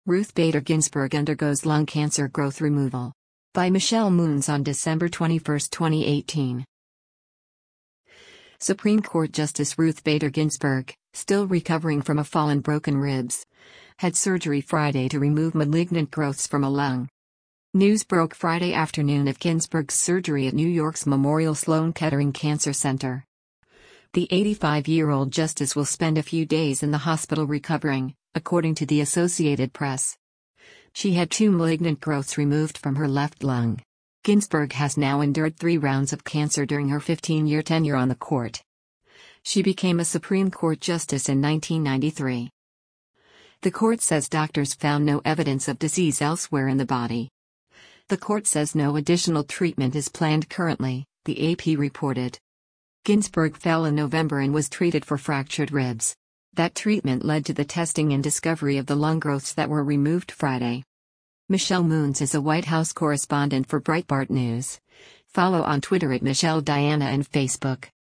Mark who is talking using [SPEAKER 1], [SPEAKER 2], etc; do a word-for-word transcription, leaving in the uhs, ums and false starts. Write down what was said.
[SPEAKER 1] Ruth Bader Ginsburg undergoes lung cancer growth removal. By Michelle Moons on December twenty-first, twenty eighteen. Supreme Court Justice Ruth Bader Ginsburg, still recovering from a fall and broken ribs, had surgery Friday to remove malignant growths from a lung. News broke Friday afternoon of Ginsburg's surgery at New York's Memorial Sloan Kettering Cancer Center. The eighty-five-year-old justice will spend a few days in the hospital recovering, according to the Associated Press. She had two malignant growths removed from her left lung. Ginsburg has now endured three rounds of cancer during her fifteen-year tenure on the court. She became a Supreme Court justice in nineteen ninety-three. The court says doctors found no evidence of disease elsewhere in the body. The court says no additional treatment is planned currently, the A P reported. Ginsburg fell in November and was treated for fractured ribs. That treatment led to the testing and discovery of the lung growths that were removed Friday. Michelle Moons is a White House correspondent for Breitbart News. Follow on Twitter at Michelle Diana and Facebook.